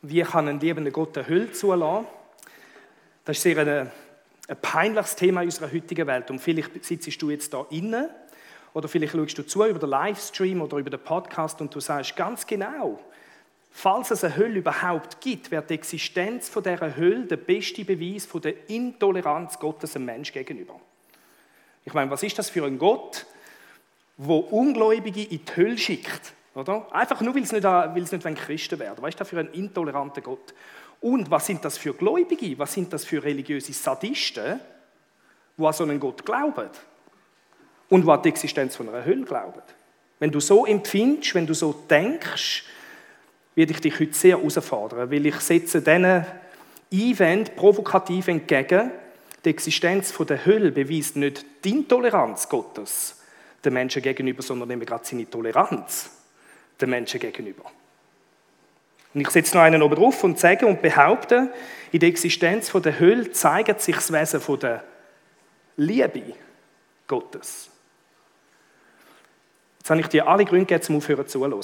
wie kann ein liebender Gott eine Hölle zulassen? Das ist sehr ein peinliches Thema in unserer heutigen Welt. Und vielleicht sitzt du jetzt da innen oder vielleicht schaust du zu über den Livestream oder über den Podcast und du sagst ganz genau, falls es eine Hölle überhaupt gibt, wäre die Existenz von dieser Hölle der beste Beweis von der Intoleranz Gottes dem Menschen gegenüber. Ich meine, was ist das für ein Gott, der Ungläubige in die Hölle schickt? Oder? Einfach nur, weil es nicht Christen werden. Was ist das für ein intoleranter Gott? Und was sind das für Gläubige? Was sind das für religiöse Sadisten, die an so einen Gott glauben? Und die an die Existenz von einer Hölle glauben? Wenn du so empfindest, wenn du so denkst, werde ich dich heute sehr herausfordern, weil ich setze diesen Einwänden provokativ entgegen. Die Existenz der Hölle beweist nicht die Intoleranz Gottes den Menschen gegenüber, sondern eben gerade seine Toleranz den Menschen gegenüber. Und ich setze noch einen oben drauf und sage und behaupte, in der Existenz der Hölle zeigt sich das Wesen von der Liebe Gottes. Jetzt habe ich dir alle Gründe gegeben, zum Aufhören zuzuhören.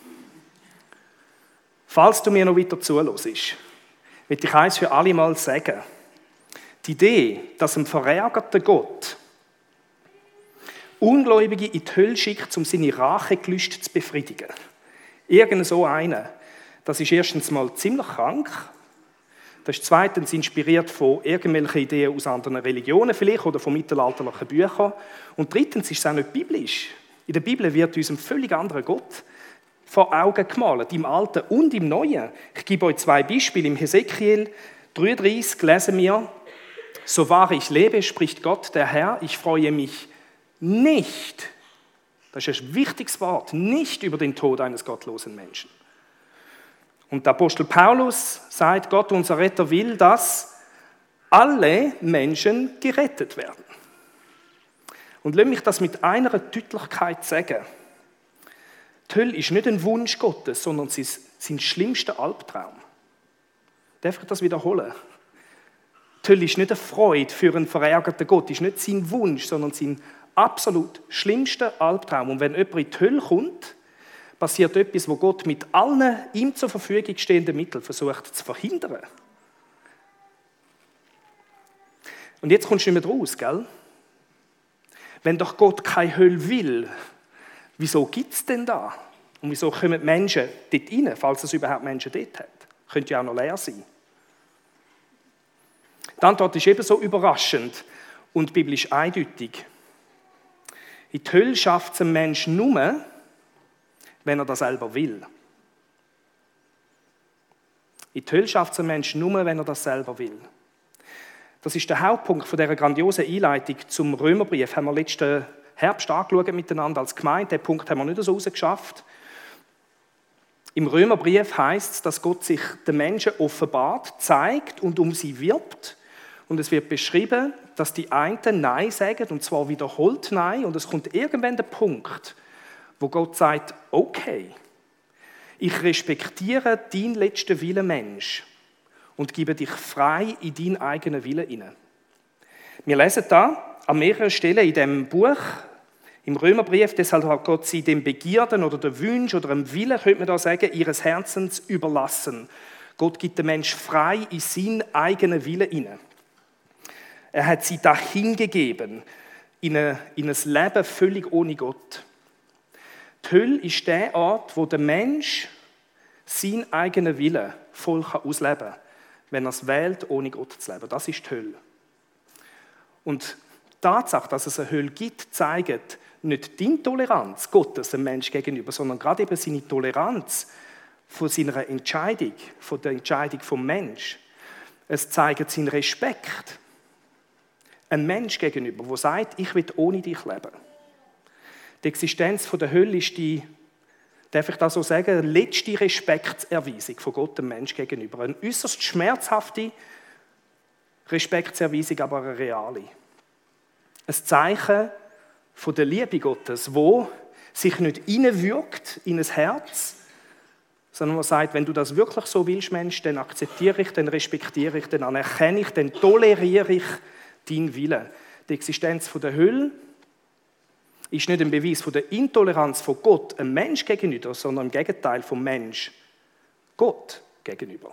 Falls du mir noch weiter zuhörst, will ich eins für alle Mal sagen. Die Idee, dass ein verärgerter Gott Ungläubige in die Hölle schickt, um seine Rachegelüste zu befriedigen. Irgend so einer. Das ist erstens mal ziemlich krank. Das ist zweitens inspiriert von irgendwelchen Ideen aus anderen Religionen vielleicht oder von mittelalterlichen Büchern. Und drittens ist es auch nicht biblisch. In der Bibel wird uns ein völlig anderer Gott vor Augen gemalt, im Alten und im Neuen. Ich gebe euch 2 Beispiele. Im Hesekiel 33 lesen wir: So wahr ich lebe, spricht Gott, der Herr, ich freue mich nicht, das ist ein wichtiges Wort, nicht über den Tod eines gottlosen Menschen. Und der Apostel Paulus sagt, Gott, unser Retter, will, dass alle Menschen gerettet werden. Und lass mich das mit einer Deutlichkeit sagen. Die Hölle ist nicht ein Wunsch Gottes, sondern sein schlimmster Albtraum. Darf ich das wiederholen? Die Hölle ist nicht eine Freude für einen verärgerten Gott, ist nicht sein Wunsch, sondern sein absolut schlimmster Albtraum. Und wenn jemand in die Hölle kommt, passiert etwas, wo Gott mit allen ihm zur Verfügung stehenden Mitteln versucht zu verhindern. Und jetzt kommst du nicht mehr raus, gell? Wenn doch Gott keine Hölle will, wieso gibt es denn da? Und wieso kommen Menschen dort rein, falls es überhaupt Menschen dort hat? Könnte ja auch noch leer sein. Die Antwort ist ebenso überraschend und biblisch eindeutig. In die Hölle schafft es ein Mensch nur, wenn er das selber will. In die Hölle schafft es ein Mensch nur, wenn er das selber will. Das ist der Hauptpunkt von dieser grandiosen Einleitung zum Römerbrief. Haben wir letzten Herbst angeschaut miteinander als Gemeinde. Den Punkt haben wir nicht so rausgeschafft. Im Römerbrief heisst es, dass Gott sich den Menschen offenbart, zeigt und um sie wirbt. Und es wird beschrieben, dass die einen Nein sagen, und zwar wiederholt Nein. Und es kommt irgendwann der Punkt, wo Gott sagt, okay, ich respektiere deinen letzten Willen, Mensch, und gebe dich frei in deinen eigenen Willen hinein. Wir lesen da an mehreren Stellen in diesem Buch, im Römerbrief, deshalb hat Gott sie dem Begierden oder dem Wunsch oder dem Willen, könnte man da sagen, ihres Herzens überlassen. Gott gibt den Menschen frei in seinen eigenen Willen hinein. Er hat sie dahin gegeben, in ein Leben völlig ohne Gott. Die Hölle ist der Ort, wo der Mensch seinen eigenen Willen voll ausleben kann, wenn er es wählt, ohne Gott zu leben. Das ist die Hölle. Und die Tatsache, dass es eine Hölle gibt, zeigt nicht die Intoleranz Gottes dem Menschen gegenüber, sondern gerade eben seine Toleranz von seiner Entscheidung, von der Entscheidung vom Mensch. Es zeigt seinen Respekt einem Mensch gegenüber, der sagt, ich will ohne dich leben. Die Existenz der Hölle ist die, darf ich das so sagen, letzte Respektserweisung von Gott dem Mensch gegenüber. Eine äußerst schmerzhafte Respektserweisung, aber eine reale. Ein Zeichen von der Liebe Gottes, wo sich nicht hineinwirkt in ein Herz, sondern man sagt, wenn du das wirklich so willst, Mensch, dann akzeptiere ich, dann respektiere ich, dann anerkenne ich, dann toleriere ich deinen Willen. Die Existenz der Hölle ist nicht ein Beweis von der Intoleranz von Gott einem Mensch gegenüber, sondern im Gegenteil vom Mensch Gott gegenüber.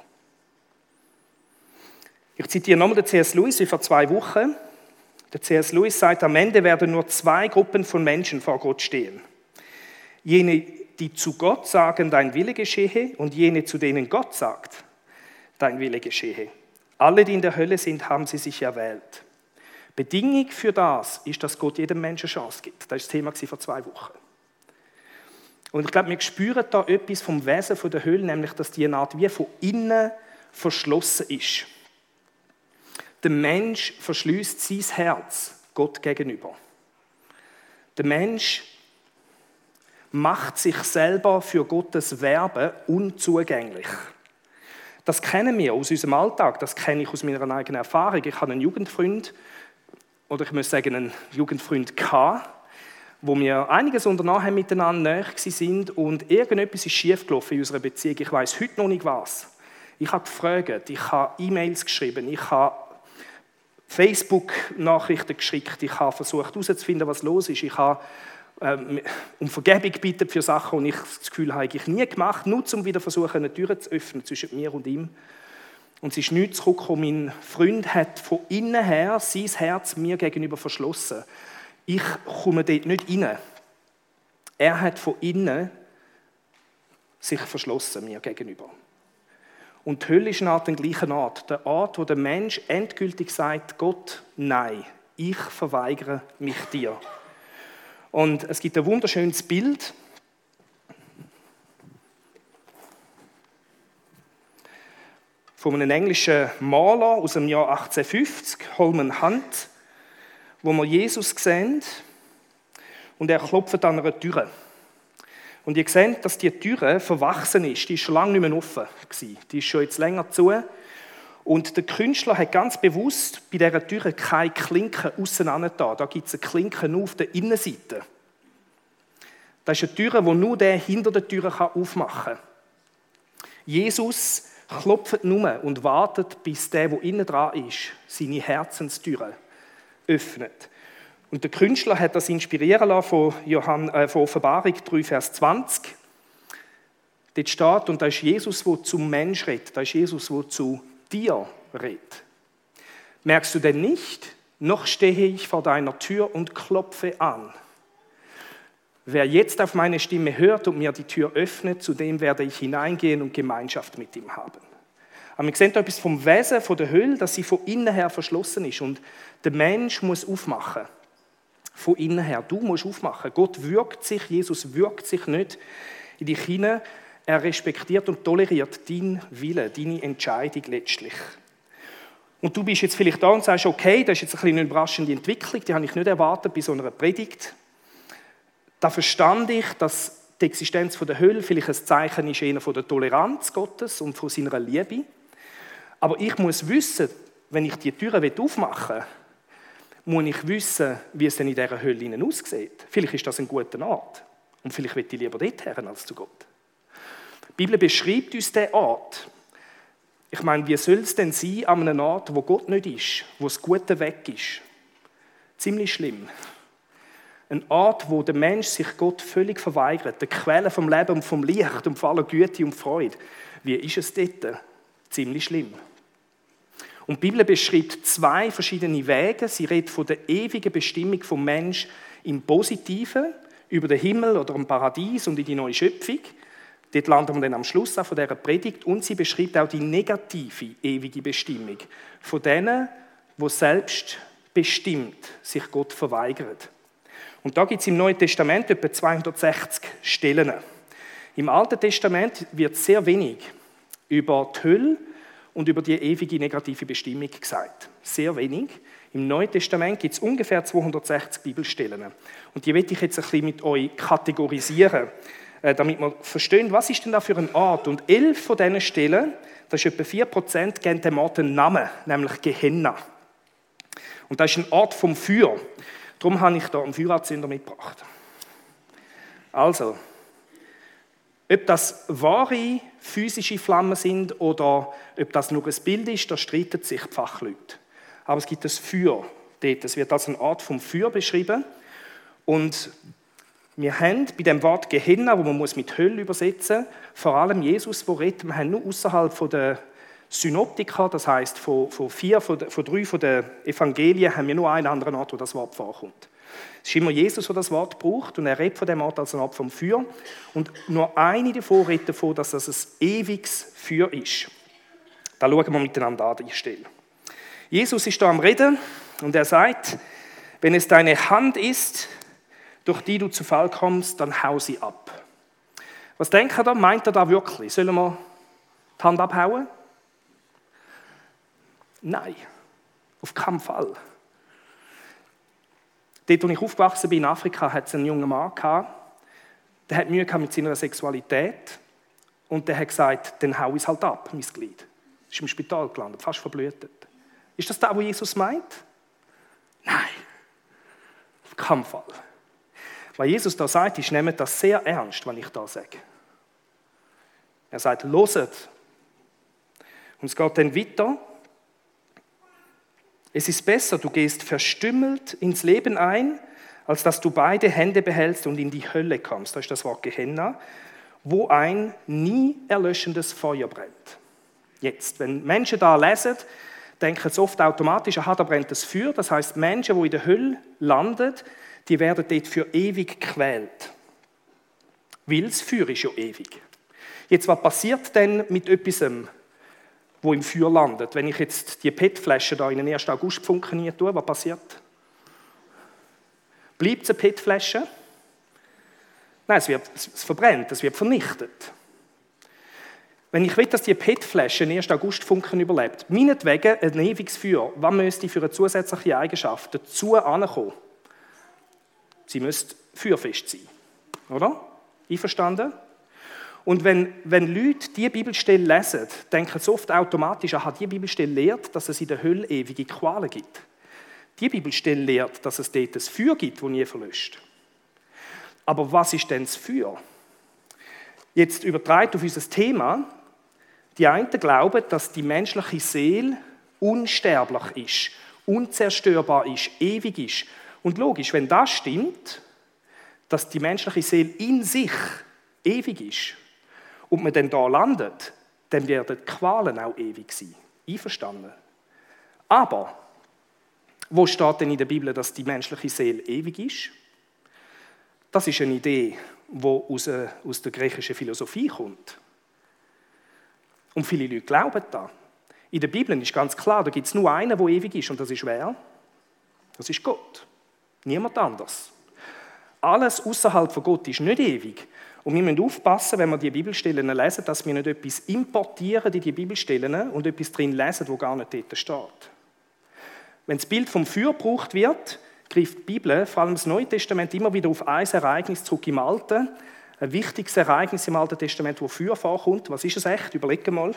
Ich zitiere nochmal den C.S. Lewis wie vor 2 Wochen. Der C.S. Lewis sagt, am Ende werden nur 2 Gruppen von Menschen vor Gott stehen. Jene, die zu Gott sagen, dein Wille geschehe, und jene, zu denen Gott sagt, dein Wille geschehe. Alle, die in der Hölle sind, haben sie sich erwählt. Bedingung für das ist, dass Gott jedem Menschen Chance gibt. Das war das Thema vor 2 Wochen. Und ich glaube, wir spüren da etwas vom Wesen der Hölle, nämlich, dass die eine Art wie von innen verschlossen ist. Der Mensch verschließt sein Herz Gott gegenüber. Der Mensch macht sich selber für Gottes Werben unzugänglich. Das kennen wir aus unserem Alltag, das kenne ich aus meiner eigenen Erfahrung. Ich habe einen Jugendfreund, oder ich muss sagen, einen Jugendfreund gehabt, wo wir einiges unternommen haben miteinander, nahe sind und irgendetwas ist schiefgelaufen in unserer Beziehung. Ich weiss heute noch nicht was. Ich habe gefragt, ich habe E-Mails geschrieben, ich habe Facebook-Nachrichten geschickt, ich habe versucht herauszufinden, was los ist. Ich habe um Vergebung gebeten für Sachen, die ich das Gefühl habe, ich nie gemacht, nur um wieder versuchen, eine Tür zu öffnen zwischen mir und ihm. Und es ist nichts zurückgekommen. Mein Freund hat von innen her sein Herz mir gegenüber verschlossen. Ich komme dort nicht rein. Er hat von innen sich verschlossen mir gegenüber. Und die Hölle ist eine Art, den gleichen Ort. Der Ort, wo der Mensch endgültig sagt, Gott, nein, ich verweigere mich dir. Und es gibt ein wunderschönes Bild von einem englischen Maler aus dem Jahr 1850, Holman Hunt, wo wir Jesus sehen und er klopft an einer Tür. Und ihr seht, dass die Tür verwachsen ist. Die ist schon lange nicht mehr offen gewesen. Die ist schon jetzt länger zu. Und der Künstler hat ganz bewusst bei dieser Tür keine Klinke aussen da. Da gibt es eine Klinke nur auf der Innenseite. Das ist eine Tür, die nur der hinter der Tür aufmachen kann. Jesus klopft nur und wartet, bis der innen dran ist, seine Herzenstüre öffnet. Und der Künstler hat das inspirieren lassen von Offenbarung 3, Vers 20. Dort steht, und da ist Jesus, der zum Mensch redet. Da ist Jesus, der zu dir redet. Merkst du denn nicht, noch stehe ich vor deiner Tür und klopfe an. Wer jetzt auf meine Stimme hört und mir die Tür öffnet, zu dem werde ich hineingehen und Gemeinschaft mit ihm haben. Aber wir sehen da etwas vom Wesen der Hölle, dass sie von innen her verschlossen ist. Und der Mensch muss aufmachen. Von innen her. Du musst aufmachen. Gott wirkt sich, Jesus wirkt sich nicht in dich hinein. Er respektiert und toleriert deinen Willen, deine Entscheidung letztlich. Und du bist jetzt vielleicht da und sagst, okay, das ist jetzt eine überraschende Entwicklung, die habe ich nicht erwartet bei so einer Predigt. Da verstand ich, dass die Existenz der Hölle vielleicht ein Zeichen ist eher von der Toleranz Gottes und von seiner Liebe. Aber ich muss wissen, wenn ich die Türen aufmachen will, muss ich wissen, wie es denn in dieser Hölle aussieht. Vielleicht ist das ein guter Ort. Und vielleicht will ich lieber dort her als zu Gott. Die Bibel beschreibt uns diesen Ort. Ich meine, wie soll es denn sein an einem Ort, wo Gott nicht ist, wo das Gute weg ist? Ziemlich schlimm. Ein Ort, wo der Mensch sich Gott völlig verweigert, der Quelle vom Leben und vom Licht und von aller Güte und Freude. Wie ist es dort? Ziemlich schlimm. Und die Bibel beschreibt 2 verschiedene Wege. Sie redet von der ewigen Bestimmung des Menschen im Positiven, über den Himmel oder im Paradies und in die neue Schöpfung. Dort landen wir dann am Schluss auch von dieser Predigt. Und sie beschreibt auch die negative, ewige Bestimmung von denen, die selbst bestimmt sich Gott verweigern. Und da gibt es im Neuen Testament etwa 260 Stellen. Im Alten Testament wird sehr wenig über die Hölle und über die ewige negative Bestimmung gesagt. Sehr wenig. Im Neuen Testament gibt es ungefähr 260 Bibelstellen. Und die möchte ich jetzt ein bisschen mit euch kategorisieren, damit wir verstehen, was ist denn da für ein Ort. Und 11 von diesen Stellen, das ist etwa 4%, geben dem Ort einen Namen, nämlich Gehenna. Und das ist ein Ort vom Feuer. Darum habe ich hier einen Feueranzünder mitgebracht. Also, ob das wahre physische Flammen sind oder ob das nur ein Bild ist, da streiten sich die Fachleute. Aber es gibt ein Feuer dort. Es wird als eine Art vom Feuer beschrieben. Und Wir haben bei dem Wort Gehenna, wo man mit Hölle übersetzen muss, vor allem Jesus, der redet. Wir haben nur außerhalb der Synoptiker, das heisst von drei von den Evangelien, haben wir nur einen anderen Ort, wo das Wort vorkommt. Es ist immer Jesus, der das Wort braucht, und er redet von dem Ort als ein Ort vom Feuer. Und nur eine davon redet davon, dass das ein ewiges Feuer ist. Da schauen wir miteinander an, die Stelle. Jesus ist da am Reden und er sagt, wenn es deine Hand ist, durch die du zu Fall kommst, dann hau sie ab. Was denkt er da? Meint er da wirklich? Sollen wir die Hand abhauen? Nein, auf keinen Fall. Dort, wo ich aufgewachsen bin in Afrika, hat es einen jungen Mann gehabt, der hat Mühe mit seiner Sexualität und der hat gesagt, dann hau ich es halt ab, mein Glied. Ist im Spital gelandet, fast verblühtet. Ist das was Jesus meint? Nein, auf keinen Fall. Was Jesus da sagt, ist, nehmt das sehr ernst, wenn ich da sage. Er sagt, loset. Und es geht dann weiter. Es ist besser, du gehst verstümmelt ins Leben ein, als dass du beide Hände behältst und in die Hölle kommst. Das ist das Wort Gehenna, wo ein nie erlöschendes Feuer brennt. Jetzt, wenn Menschen da lesen, denken sie oft automatisch, aha, da brennt das Feuer. Das heisst, Menschen, die in der Hölle landen, die werden dort für ewig gequält. Weil das Feuer ist ja ewig. Jetzt, was passiert denn mit etwas, wo im Feuer landet? Wenn ich jetzt die PET-Flasche da in den 1. August-Funken tue, was passiert? Bleibt es eine PET-Flasche? Nein, es verbrennt, es wird vernichtet. Wenn ich will, dass die PET-Flasche in den 1. August-Funken überlebt, meinetwegen ein ewiges Feuer, was müsste für eine zusätzliche Eigenschaft dazu ankommen? Sie müsste feuerfest sein. Oder? Einverstanden? Und wenn Leute diese Bibelstelle lesen, denken sie oft automatisch, aha, diese Bibelstelle lehrt, dass es in der Hölle ewige Qualen gibt. Die Bibelstelle lehrt, dass es dort ein Feuer gibt, das nie verlöscht. Aber was ist denn das Feuer? Jetzt übertragen auf unser Thema. Die einen glauben, dass die menschliche Seele unsterblich ist, unzerstörbar ist, ewig ist. Und logisch, wenn das stimmt, dass die menschliche Seele in sich ewig ist und man dann da landet, dann werden die Qualen auch ewig sein. Einverstanden? Aber wo steht denn in der Bibel, dass die menschliche Seele ewig ist? Das ist eine Idee, die aus der griechischen Philosophie kommt. Und viele Leute glauben da. In der Bibel ist ganz klar, da gibt es nur einen, der ewig ist, und das ist wer? Das ist Gott. Niemand anders. Alles außerhalb von Gott ist nicht ewig. Und wir müssen aufpassen, wenn wir die Bibelstellen lesen, dass wir nicht etwas importieren in die Bibelstellen und etwas drin lesen, das gar nicht dort steht. Wenn das Bild vom Feuer gebraucht wird, greift die Bibel, vor allem das Neue Testament, immer wieder auf ein Ereignis zurück im Alten. Ein wichtiges Ereignis im Alten Testament, wo Feuer vorkommt. Was ist es echt? Überlege mal.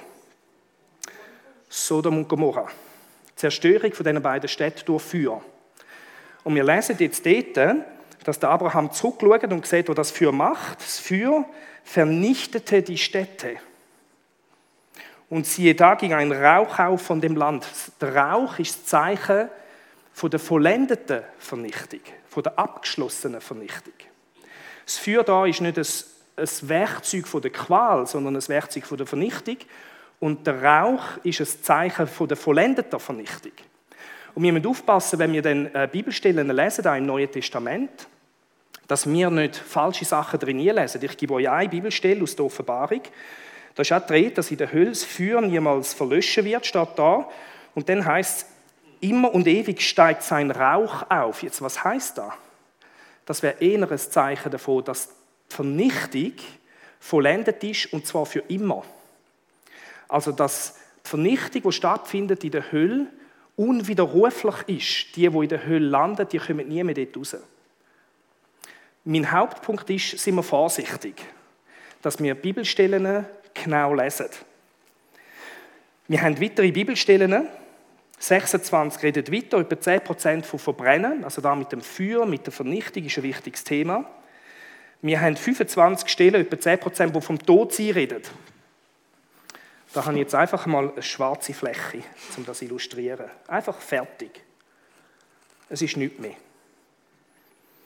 Sodom und Gomorra. Die Zerstörung von diesen beiden Städten durch Feuer. Und wir lesen jetzt dort, dass der Abraham zurückschaut und sieht, was das Feuer macht. Das Feuer vernichtete die Städte. Und siehe, da ging ein Rauch auf von dem Land. Der Rauch ist das Zeichen von der vollendeten Vernichtung, von der abgeschlossenen Vernichtung. Das Feuer da ist nicht ein Werkzeug von der Qual, sondern ein Werkzeug von der Vernichtung. Und der Rauch ist ein Zeichen von der vollendeten Vernichtung. Und wir müssen aufpassen, wenn wir dann Bibelstellen lesen, auch im Neuen Testament, dass wir nicht falsche Sachen drin lesen. Ich gebe euch eine Bibelstelle aus der Offenbarung. Da ist auch drin, dass in der Hölle das Feuer niemals verlöschen wird, steht da. Und dann heisst es, immer und ewig steigt sein Rauch auf. Jetzt, was heisst das? Das wäre eher ein Zeichen davon, dass die Vernichtung vollendet ist, und zwar für immer. Also, dass die Vernichtung, die stattfindet in der Hölle, unwiderruflich ist. Die in der Hölle landen, die kommen nie mehr dort raus. Mein Hauptpunkt ist, sind wir vorsichtig, dass wir Bibelstellen genau lesen. Wir haben weitere Bibelstellen. 26 redet weiter, etwa 10% von Verbrennen, also da mit dem Feuer, mit der Vernichtung, ist ein wichtiges Thema. Wir haben 25 Stellen, etwa 10%, die vom Todsein reden. Da habe ich jetzt einfach mal eine schwarze Fläche, um das zu illustrieren. Einfach fertig. Es ist nichts mehr.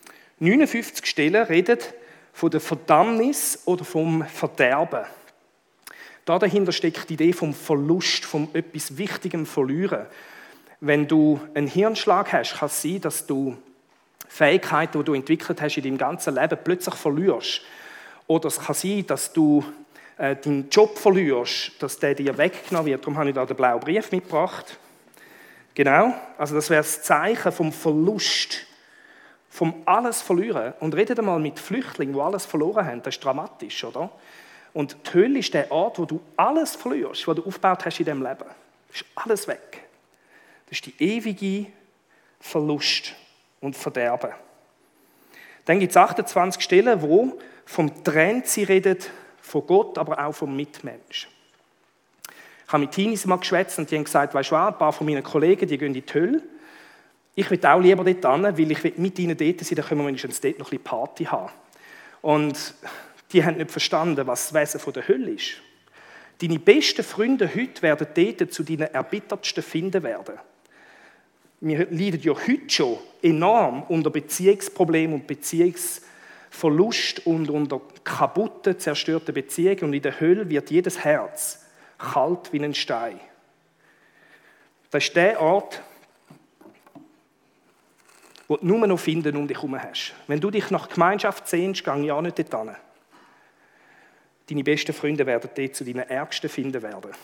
59 Stellen reden von der Verdammnis oder vom Verderben. Dahinter steckt die Idee vom Verlust, vom etwas Wichtigem Verlieren. Wenn du einen Hirnschlag hast, kann es sein, dass du Fähigkeiten, die du entwickelt hast in deinem ganzen Leben, plötzlich verlierst. Oder es kann sein, dass du deinen Job verlierst, dass der dir weggenommen wird. Darum habe ich da den blauen Brief mitgebracht. Genau, also das wäre das Zeichen vom Verlust, vom alles verlieren. Und redet einmal mit Flüchtlingen, die alles verloren haben. Das ist dramatisch, oder? Und die Hölle ist der Ort, wo du alles verlierst, was du aufgebaut hast in diesem Leben. Das ist alles weg. Das ist die ewige Verlust und Verderben. Dann gibt es 28 Stellen, wo vom Trennsein redet, von Gott, aber auch vom Mitmensch. Ich habe mit Teenies mal geschwätzt und die haben gesagt, weißt du was, ein paar von meinen Kollegen, die gehen in die Hölle. Ich will auch lieber dort hin, weil ich mit ihnen dort sein, dann können wir wenigstens dort noch ein bisschen Party haben. Und die haben nicht verstanden, was das Wesen der Hölle ist. Deine besten Freunde heute werden dort zu deinen erbittertsten Finden werden. Wir leiden ja heute schon enorm unter Beziehungsproblemen und Beziehungsverlust und unter kaputten, zerstörten Beziehungen. Und in der Hölle wird jedes Herz kalt wie ein Stein. Das ist der Ort, wo du nur noch Finden um dich herum hast. Wenn du dich nach Gemeinschaft sehnst, geh ja nicht dort hin. Deine besten Freunde werden dort zu deinen ärgsten Finden werden.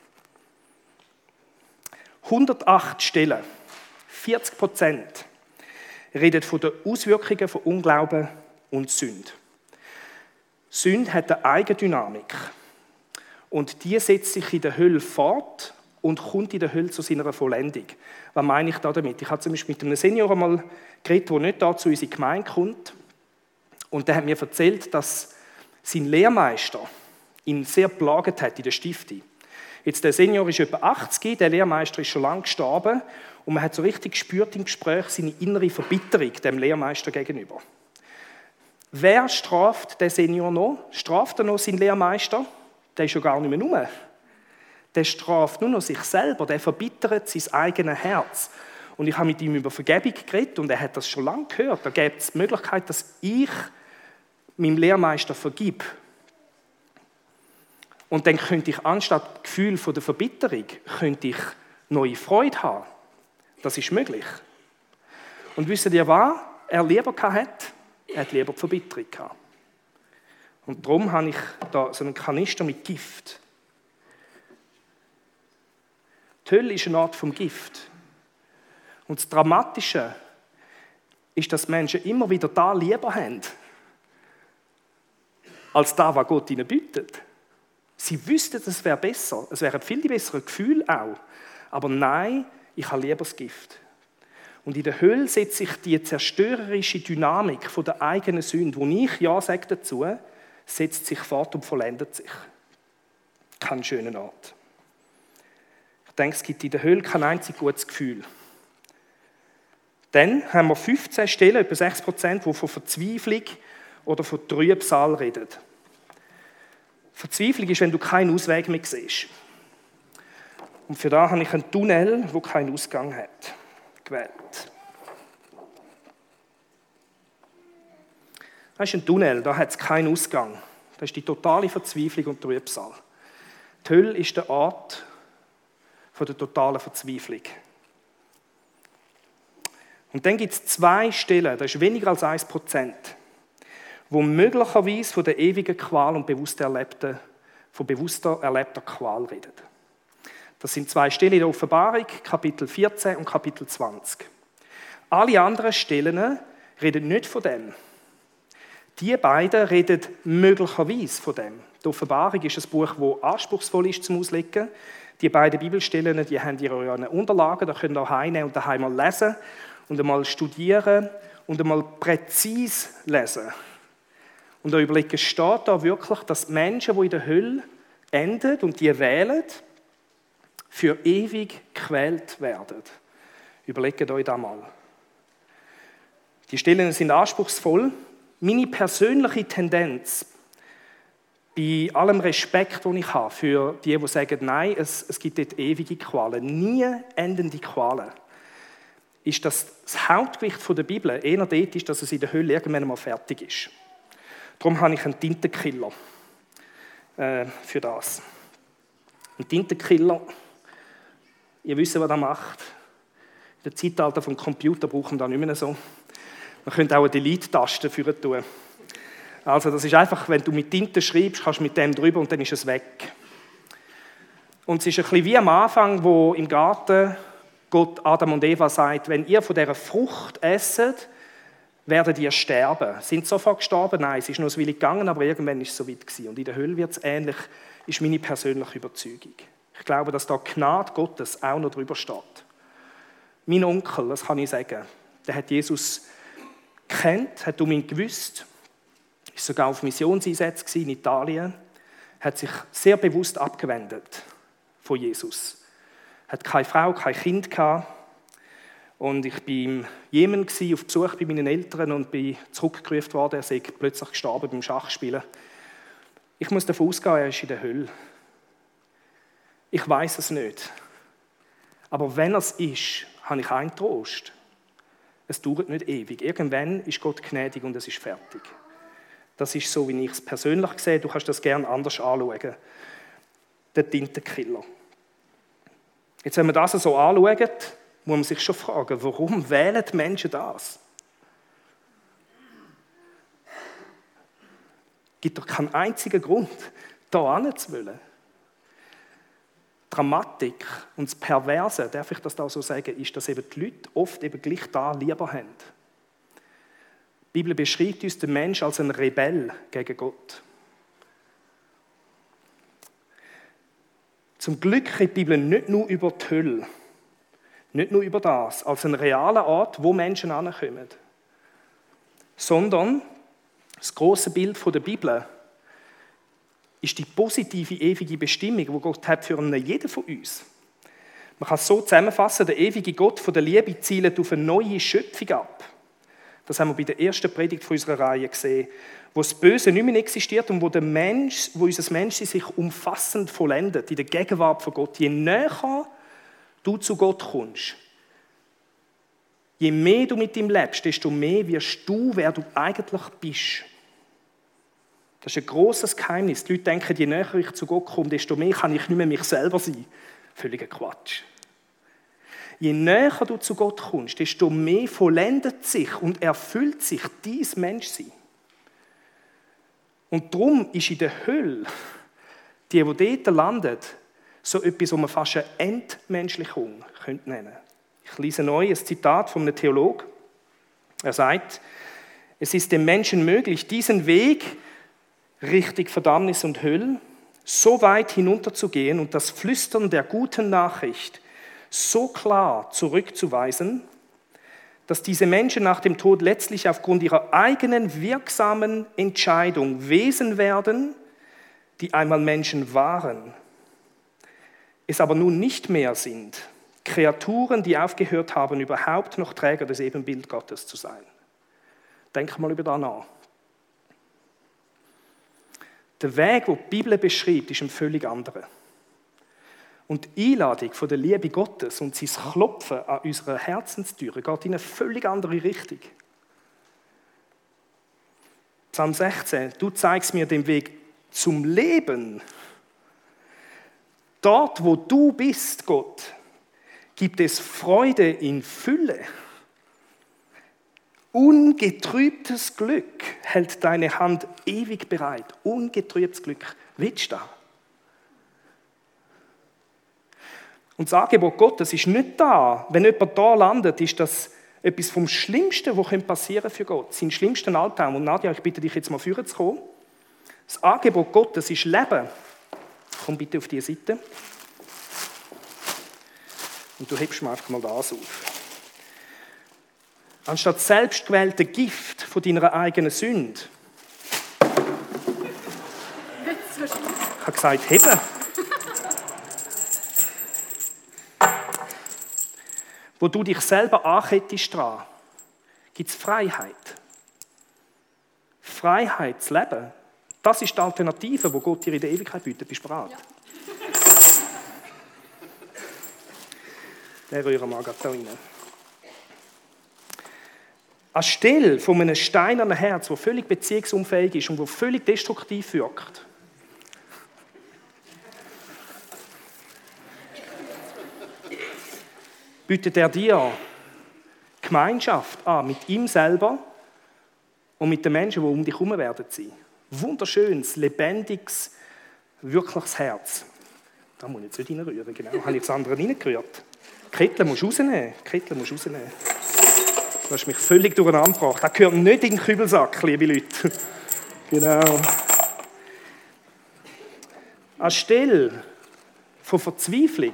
108 Stellen, 40%, reden von den Auswirkungen von Unglauben und Sünde. Sünde hat eine Eigendynamik. Und die setzt sich in der Hölle fort und kommt in der Hölle zu seiner Vollendung. Was meine ich da damit? Ich habe zum Beispiel mit einem Senior einmal geredet, der nicht da zu unserer Gemeinde kommt. Und der hat mir erzählt, dass sein Lehrmeister ihn sehr plagt hat in der Stiftung. Jetzt, der Senior ist etwa 80, der Lehrmeister ist schon lange gestorben und man hat so richtig gespürt im Gespräch seine innere Verbitterung dem Lehrmeister gegenüber. Wer straft den Senior noch? Straft er noch seinen Lehrmeister? Der ist ja gar nicht mehr rum. Der straft nur noch sich selber, der verbittert sein eigenes Herz. Und ich habe mit ihm über Vergebung geredet und er hat das schon lange gehört. Da gibt es die Möglichkeit, dass ich meinem Lehrmeister vergib. Und dann könnte ich anstatt Gefühl von der Verbitterung, könnte ich neue Freude haben. Das ist möglich. Und wisst ihr, was er lieber hatte? Er hat lieber die Verbitterung gehabt. Und darum habe ich da so einen Kanister mit Gift. Die Hölle ist eine Art vom Gift. Und das Dramatische ist, dass Menschen immer wieder da lieber haben, als das, was Gott ihnen bietet. Sie wüssten, es wäre besser. Es wäre ein viel besseres Gefühl auch. Aber nein, ich habe lieber das Gift. Und in der Hölle setzt sich die zerstörerische Dynamik von der eigenen Sünde, wo ich ja sage dazu, setzt sich fort und vollendet sich. Kein schöner Ort. Ich denke, es gibt in der Hölle kein einzig gutes Gefühl. Dann haben wir 15 Stellen, etwa 6%, die von Verzweiflung oder von Trübsal reden. Verzweiflung ist, wenn du keinen Ausweg mehr siehst. Und für das habe ich einen Tunnel, der keinen Ausgang hat, gewählt. Das ist ein Tunnel, da hat es keinen Ausgang. Das ist die totale Verzweiflung und Trübsal. Die Hölle ist der Ort von der totalen Verzweiflung. Und dann gibt es 2 Stellen, das ist weniger als 1%, wo möglicherweise von der ewigen Qual und von bewusster erlebter Qual reden. Das sind 2 Stellen in der Offenbarung, Kapitel 14 und Kapitel 20. Alle anderen Stellen reden nicht von dem. Die beiden reden möglicherweise von dem. Die Offenbarung ist ein Buch, das anspruchsvoll ist zum Auslegen. Die beiden Bibelstellen, die haben ihre Unterlagen, da könnt ihr auch heimnehmen und daheim mal lesen und einmal studieren und einmal präzise lesen. Und da überlegen, steht da wirklich, dass Menschen, die in der Hölle enden und die wählen, für ewig gequält werden. Überlegt euch das mal. Die Stellen sind anspruchsvoll. Meine persönliche Tendenz, bei allem Respekt, den ich habe für die sagen, nein, es gibt dort ewige Qualen, nie endende Qualen, ist, dass das Hauptgewicht der Bibel eher dort ist, dass es in der Hölle irgendwann einmal fertig ist. Darum habe ich einen Tintenkiller für das. Ein Tintenkiller, ihr wisst, was er macht. In dem Zeitalter vom Computer brauchen wir das nicht mehr so. Man könnte auch eine Delete-Taste für tun. Also das ist einfach, wenn du mit Tinte schreibst, kannst du mit dem drüber und dann ist es weg. Und es ist ein bisschen wie am Anfang, wo im Garten Gott Adam und Eva sagt, wenn ihr von dieser Frucht esset, werdet ihr sterben. Sind sie sofort gestorben? Nein, es ist nur ein Weile gegangen, aber irgendwann ist es so weit gewesen. Und in der Hölle wird es ähnlich, ist meine persönliche Überzeugung. Ich glaube, dass da die Gnade Gottes auch noch drüber steht. Mein Onkel, das kann ich sagen, der hat Jesus gekannt, hat um ihn gewusst, ist sogar auf Missionseinsätzen in Italien, hat sich sehr bewusst abgewendet von Jesus. Hat keine Frau, kein Kind gehabt. Und ich war im Jemen auf Besuch bei meinen Eltern und bin zurückgerufen worden, er sei plötzlich gestorben beim Schachspielen. Ich muss davon ausgehen, er ist in der Hölle. Ich weiß es nicht. Aber wenn er es ist, habe ich einen Trost. Es dauert nicht ewig. Irgendwann ist Gott gnädig und es ist fertig. Das ist so, wie ich es persönlich sehe. Du kannst das gerne anders anschauen. Der Tintenkiller. Jetzt, wenn man das so anschaut, muss man sich schon fragen, warum wählen die Menschen das? Es gibt doch keinen einzigen Grund, da hinzuwollen. Die Dramatik und das Perverse, darf ich das da so sagen, ist, dass eben die Leute oft eben gleich da lieber haben. Die Bibel beschreibt uns den Menschen als einen Rebell gegen Gott. Zum Glück redet die Bibel nicht nur über die Hölle, nicht nur über das, als einen realen Ort, wo Menschen ankommen, sondern das grosse Bild der Bibel ist die positive, ewige Bestimmung, die Gott hat für jeden von uns. Man kann es so zusammenfassen, der ewige Gott von der Liebe zielt auf eine neue Schöpfung ab. Das haben wir bei der ersten Predigt von unserer Reihe gesehen, wo das Böse nicht mehr existiert und wo unser Menschsein sich umfassend vollendet, in der Gegenwart von Gott. Je näher du zu Gott kommst, je mehr du mit ihm lebst, desto mehr wirst du, wer du eigentlich bist. Das ist ein grosses Geheimnis. Die Leute denken, je näher ich zu Gott komme, desto mehr kann ich nicht mehr mich selber sein. Völliger Quatsch. Je näher du zu Gott kommst, desto mehr vollendet sich und erfüllt sich dein Menschsein. Und darum ist in der Hölle, die dort landet, so etwas, was man fast eine Entmenschlichung nennen könnte. Ich lese neu ein Zitat von einem Theologen. Er sagt, es ist dem Menschen möglich, diesen Weg Richtung Verdammnis und Hölle so weit hinunterzugehen und das Flüstern der guten Nachricht so klar zurückzuweisen, dass diese Menschen nach dem Tod letztlich aufgrund ihrer eigenen wirksamen Entscheidung Wesen werden, die einmal Menschen waren, es aber nun nicht mehr sind, Kreaturen, die aufgehört haben, überhaupt noch Träger des Ebenbild Gottes zu sein. Denk mal über das nach. Der Weg, den die Bibel beschreibt, ist ein völlig anderer. Und die Einladung von der Liebe Gottes und sein Klopfen an unserer Herzenstüre geht in eine völlig andere Richtung. Psalm 16, du zeigst mir den Weg zum Leben. Dort, wo du bist, Gott, gibt es Freude in Fülle. Ungetrübtes Glück hält deine Hand ewig bereit. Ungetrübtes Glück. Willst du das? Und das Angebot Gottes ist nicht da. Wenn jemand da landet, ist das etwas vom Schlimmsten, was passieren für Gott. Sein schlimmsten Albtraum. Und Nadja, ich bitte dich jetzt mal vorne zu kommen. Das Angebot Gottes ist Leben. Komm bitte auf diese Seite. Und du hebst mir einfach mal das auf. Anstatt selbstgewählte Gift von deiner eigenen Sünde. Ich habe gesagt, heben. Wo du dich selber ankettest dran, gibt es Freiheit. Freiheit zu leben, das ist die Alternative, die Gott dir in der Ewigkeit bietet. Bist du bereit? Ja. Den rühren wir gerade da rein. Anstelle von einem steinernen Herz, das völlig beziehungsunfähig ist und das völlig destruktiv wirkt, bietet er dir Gemeinschaft an mit ihm selber und mit den Menschen, die um dich herum werden sein. Wunderschönes, lebendiges, wirkliches Herz. Da muss ich jetzt nicht reinrühren, genau. Habe ich das andere reingerührt? Kettle musst du rausnehmen. Du hast mich völlig durcheinander gebracht. Das gehört nicht in den Kübelsack, liebe Leute. Genau. Anstelle von Verzweiflung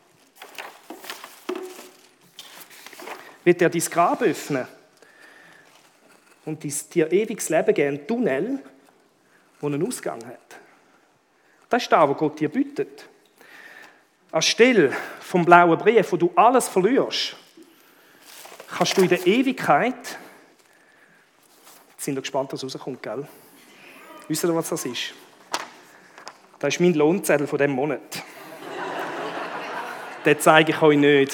wird er dein Grab öffnen und dir ewiges Leben geben, einen Tunnel, der einen Ausgang hat. Das ist das, was Gott dir bietet. Anstelle vom blauen Brief, wo du alles verlierst, kannst du in der Ewigkeit, jetzt sind wir gespannt, was rauskommt, gell? Wisst ihr, was das ist? Das ist mein Lohnzettel von diesem Monat. Den zeige ich euch nicht.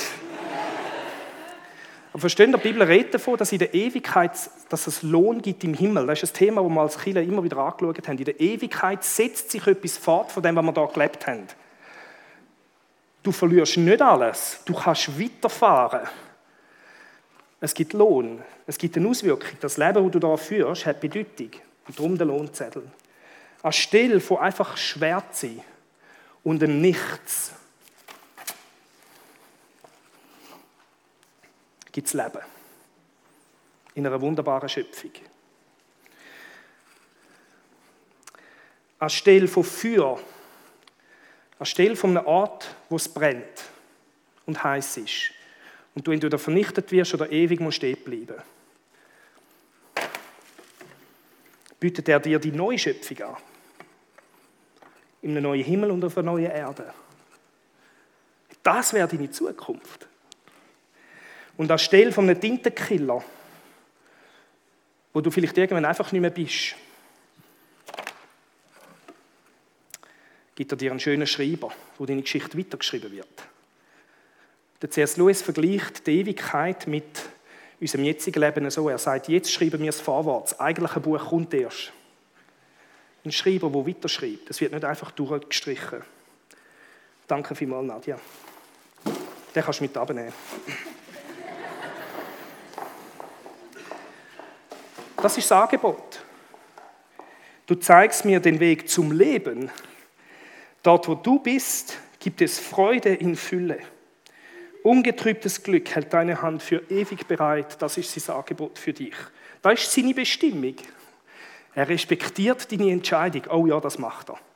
Aber versteht ihr, die Bibel redet davon, dass in der Ewigkeit, dass es Lohn gibt im Himmel. Das ist ein Thema, das wir als Kirche immer wieder angeschaut haben. In der Ewigkeit setzt sich etwas fort von dem, was wir hier gelebt haben. Du verlierst nicht alles. Du kannst weiterfahren. Es gibt Lohn. Es gibt eine Auswirkung. Das Leben, das du hier führst, hat Bedeutung. Und darum der Lohnzettel. Anstelle von einfach schwer zu sein und dem Nichts, gibt es Leben. In einer wunderbaren Schöpfung. Anstelle von Feuer, anstelle von einem Ort, wo es brennt und heiß ist und du entweder vernichtet wirst oder ewig musst stehen bleiben, bietet er dir die neue Schöpfung an. In einem neuen Himmel und auf einer neuen Erde. Das wäre deine Zukunft. Und anstelle von einem Tintenkiller, wo du vielleicht irgendwann einfach nicht mehr bist, gibt er dir einen schönen Schreiber, wo deine Geschichte weitergeschrieben wird. Der C.S. Lewis vergleicht die Ewigkeit mit unserem jetzigen Leben so. Er sagt, jetzt schreiben wir es vorwärts. Das eigentliche Buch kommt erst. Ein Schreiber, der weiterschreibt. Es wird nicht einfach durchgestrichen. Danke vielmals, Nadja. Den kannst du mit abnehmen. Das ist das Angebot. Du zeigst mir den Weg zum Leben. Dort, wo du bist, gibt es Freude in Fülle. Ungetrübtes Glück hält deine Hand für ewig bereit. Das ist sein Angebot für dich. Das ist seine Bestimmung. Er respektiert deine Entscheidung. Oh ja, das macht er.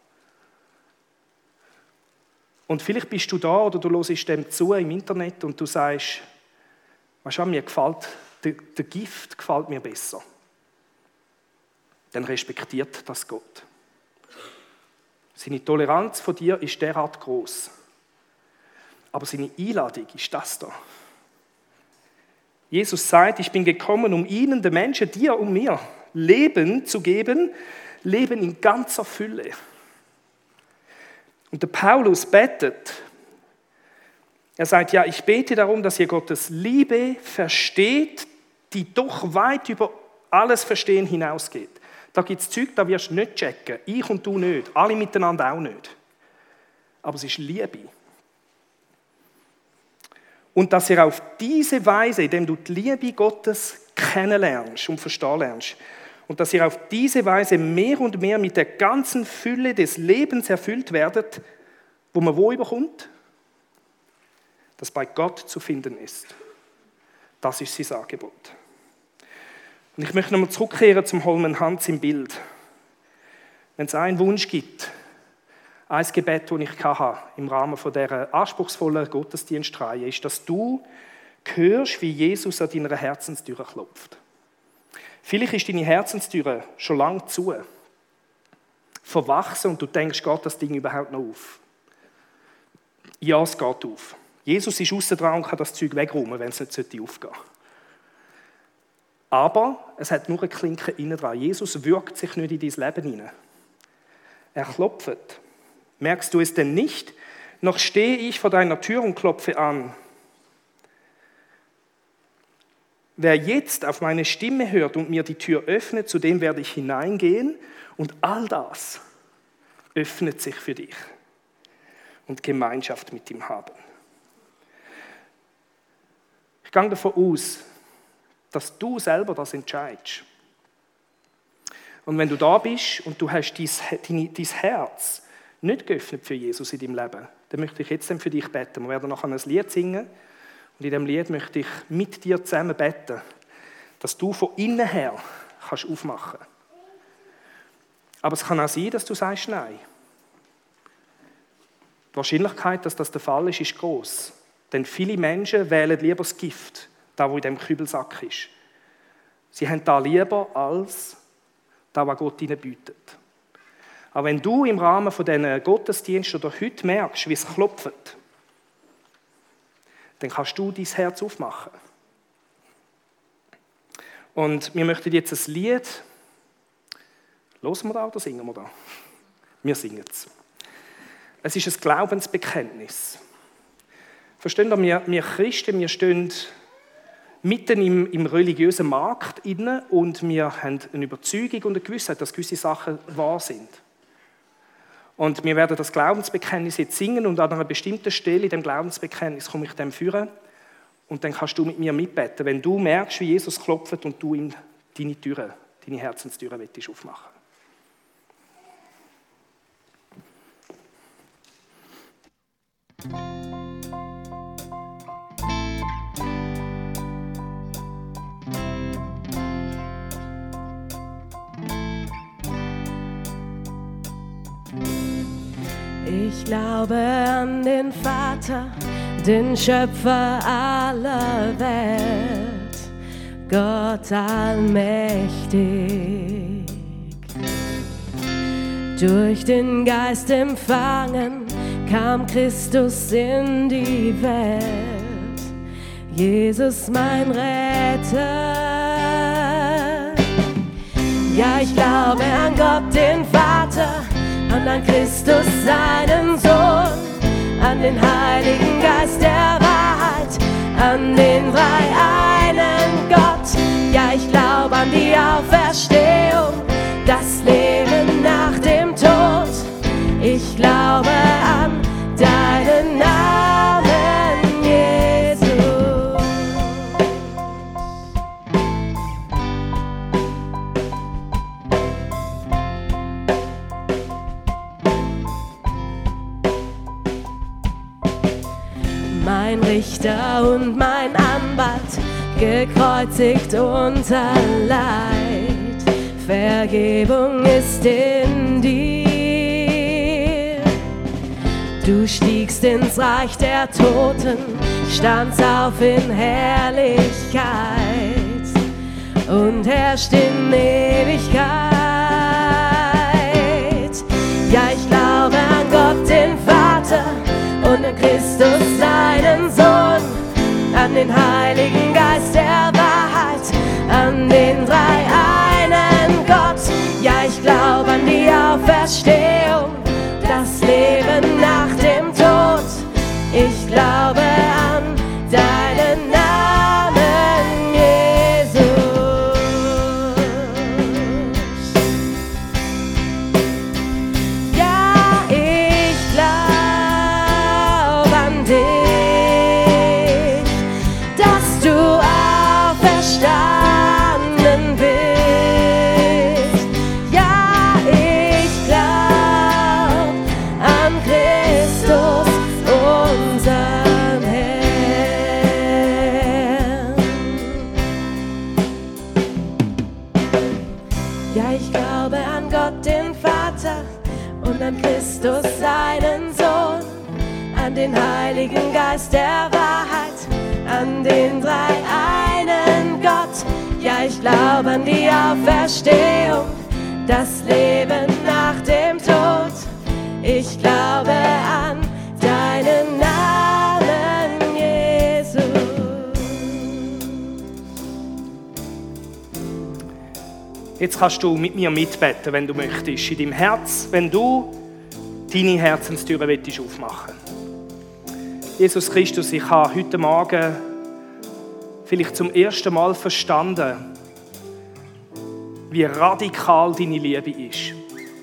Und vielleicht bist du da oder du hörst dem zu im Internet und du sagst, weißt du, mir gefällt, der Gift gefällt mir besser. Dann respektiert das Gott. Seine Toleranz von dir ist derart groß. Aber seine Einladung ist das da. Jesus sagt, ich bin gekommen, um ihnen, den Menschen, dir und mir, Leben zu geben, Leben in ganzer Fülle. Und der Paulus betet, er sagt, ja, ich bete darum, dass ihr Gottes Liebe versteht, die doch weit über alles Verstehen hinausgeht. Da gibt es Zeug, da wirst du nicht checken. Ich und du nicht. Alle miteinander auch nicht. Aber es ist Liebe. Und dass ihr auf diese Weise, indem du die Liebe Gottes kennenlernst und verstehen lernst, und dass ihr auf diese Weise mehr und mehr mit der ganzen Fülle des Lebens erfüllt werdet, wo man wo überkommt? Das bei Gott zu finden ist. Das ist sein Angebot. Und ich möchte nochmal zurückkehren zum Holmen Hans im Bild. Wenn es einen Wunsch gibt, ein Gebet, das ich hatte, im Rahmen von dieser anspruchsvollen Gottesdienstreihe, ist, dass du hörst, wie Jesus an deiner Herzenstüre klopft. Vielleicht ist deine Herzenstüre schon lange zu, verwachsen und du denkst, geht das Ding überhaupt noch auf? Ja, es geht auf. Jesus ist aussen dran und kann das Zeug wegräumen, wenn es nicht aufgehen sollte. Aber es hat nur eine Klinke innen dran. Jesus wirkt sich nicht in dein Leben hinein. Er klopft. Merkst du es denn nicht? Noch stehe ich vor deiner Tür und klopfe an. Wer jetzt auf meine Stimme hört und mir die Tür öffnet, zu dem werde ich hineingehen und all das öffnet sich für dich und Gemeinschaft mit ihm haben. Ich gehe davon aus, dass du selber das entscheidest. Und wenn du da bist und du hast dein Herz nicht geöffnet für Jesus in deinem Leben, dann möchte ich jetzt für dich beten. Wir werden nachher ein Lied singen und in diesem Lied möchte ich mit dir zusammen beten, dass du von innen her kannst aufmachen. Aber es kann auch sein, dass du sagst Nein. Die Wahrscheinlichkeit, dass das der Fall ist, ist gross. Denn viele Menschen wählen lieber das Gift, das in diesem Kübelsack ist. Sie haben das lieber als das, was Gott ihnen bietet. Aber wenn du im Rahmen von diesen Gottesdiensten oder heute merkst, wie es klopft, dann kannst du dein Herz aufmachen. Und wir möchten jetzt ein Lied. Hören wir da oder singen wir da? Wir singen es. Es ist ein Glaubensbekenntnis. Versteht ihr, wir Christen, wir stehen mitten im religiösen Markt inne und wir haben eine Überzeugung und eine Gewissheit, dass gewisse Sachen wahr sind. Und wir werden das Glaubensbekenntnis jetzt singen und an einer bestimmten Stelle in dem Glaubensbekenntnis komme ich dem führen und dann kannst du mit mir mitbeten, wenn du merkst, wie Jesus klopft und du ihm deine Herzenstüren willst aufmachen. Ich glaube an den Vater, den Schöpfer aller Welt, Gott allmächtig. Durch den Geist empfangen kam Christus in die Welt, Jesus mein Retter. Ja, ich glaube an Gott, den Vater, und an Christus, seinen Sohn, an den Heiligen Geist der Wahrheit, an den dreieinen Gott. Ja, ich glaube an die Auferstehung, das Leben nach dem Tod. Ich glaube an deinen Namen, Jesus. Mein Richter und mein Anwalt, gekreuzigt unter Leid. Vergebung ist in dir. Du stiegst ins Reich der Toten, standst auf in Herrlichkeit und herrscht in Ewigkeit. Ja, ich glaube an Gott, den Vater, und an Christus, seinen Sohn, an den Heiligen Geist der Wahrheit, an den dreieinen Gott. Ja, ich glaube an die Auferstehung, das Leben nach dem Tod. Ich glaube an deinen Namen, Jesus. Ja, ich glaube an dich, dass du auferstanden bist. Ja, ich glaube an Christus, unseren Herrn. Ja, ich glaube an Gott, den Vater, und an Christus, seinen Sohn, an den Heiligen Geist der Wahrheit, an den dreieinen Gott. Ja, ich glaube an die Auferstehung, das Leben nach dem Tod. Ich glaube an deinen Namen, Jesus. Jetzt kannst du mit mir mitbeten, wenn du möchtest, in deinem Herz, wenn du deine Herzenstüre aufmachen willst. Jesus Christus, ich habe heute Morgen vielleicht zum ersten Mal verstanden, wie radikal deine Liebe ist.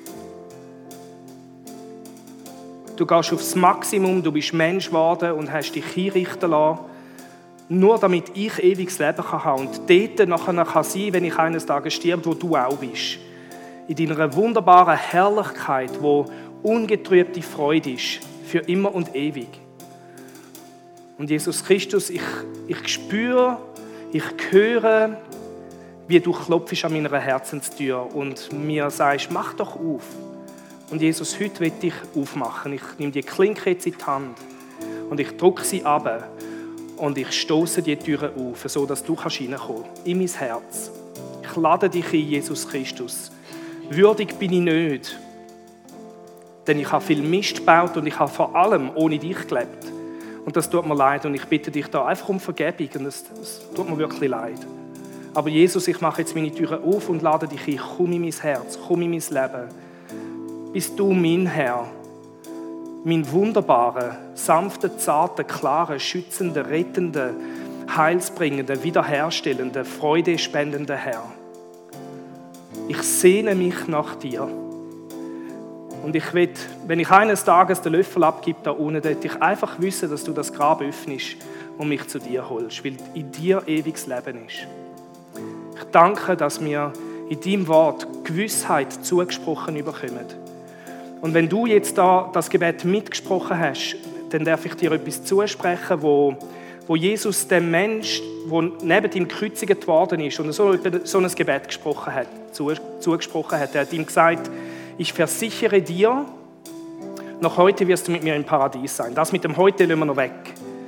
Du gehst aufs Maximum, du bist Mensch geworden und hast dich hinrichten lassen, nur damit ich ewiges Leben haben kann und dort nachher kann sein, wenn ich eines Tages stirb, wo du auch bist. In deiner wunderbaren Herrlichkeit, wo ungetrübte Freude ist, für immer und ewig. Und Jesus Christus, ich spüre, ich höre, wie du klopfst an meiner Herzenstür und mir sagst, mach doch auf. Und Jesus, heute will ich aufmachen. Ich nehme die Klinke jetzt in die Hand und ich drücke sie ab und ich stoße die Türen auf, sodass du reinkommen kannst in mein Herz. Ich lade dich ein, Jesus Christus. Würdig bin ich nicht, denn ich habe viel Mist gebaut und ich habe vor allem ohne dich gelebt. Und das tut mir leid und ich bitte dich da einfach um Vergebung und es tut mir wirklich leid. Aber Jesus, ich mache jetzt meine Türen auf und lade dich ein. Komm in mein Herz, komm in mein Leben. Bist du mein Herr, mein wunderbarer, sanfter, zarter, klarer, schützender, rettender, heilsbringender, wiederherstellender, freudespendender Herr. Ich sehne mich nach dir. Und ich will, wenn ich eines Tages den Löffel abgebe da unten, will ich einfach wissen, dass du das Grab öffnest und mich zu dir holst, weil in dir ewiges Leben ist. Ich danke, dass wir in deinem Wort Gewissheit zugesprochen bekommen. Und wenn du jetzt da das Gebet mitgesprochen hast, dann darf ich dir etwas zusprechen, wo Jesus dem Mensch, der neben ihm gekreuzigt worden ist und so ein Gebet gesprochen hat, zugesprochen hat. Er hat ihm gesagt, ich versichere dir, noch heute wirst du mit mir im Paradies sein. Das mit dem Heute lassen wir noch weg.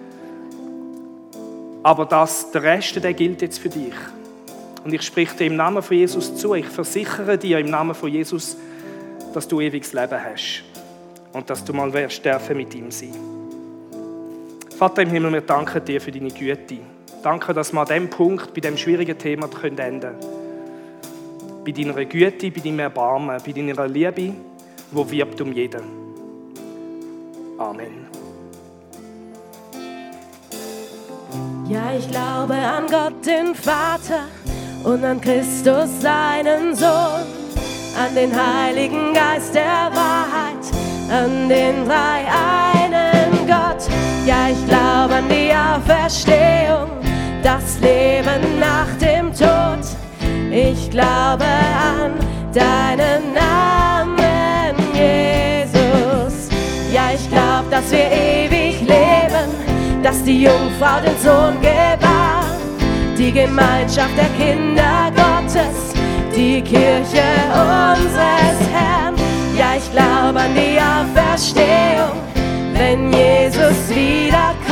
Aber der Rest, der gilt jetzt für dich. Und ich spreche dir im Namen von Jesus zu. Ich versichere dir im Namen von Jesus, dass du ewiges Leben hast und dass du mal wirst dürfen mit ihm sein. Vater im Himmel, wir danken dir für deine Güte. Danke, dass wir an diesem Punkt, bei diesem schwierigen Thema enden können. Bei deiner Güte, bei deinem Erbarmen, bei deiner Liebe, die wirbt um jeden. Amen. Ja, ich glaube an Gott, den Vater, und an Christus, seinen Sohn, an den Heiligen Geist der Wahrheit, an den dreieinen Gott. Ja, ich glaube an die Auferstehung, das Leben nach dem Tod. Ich glaube an deinen Namen, Jesus. Ja, ich glaube, dass wir ewig leben, dass die Jungfrau den Sohn gebar, die Gemeinschaft der Kinder Gottes, die Kirche unseres Herrn. Ja, ich glaube an die Auferstehung, wenn Jesus wiederkommt.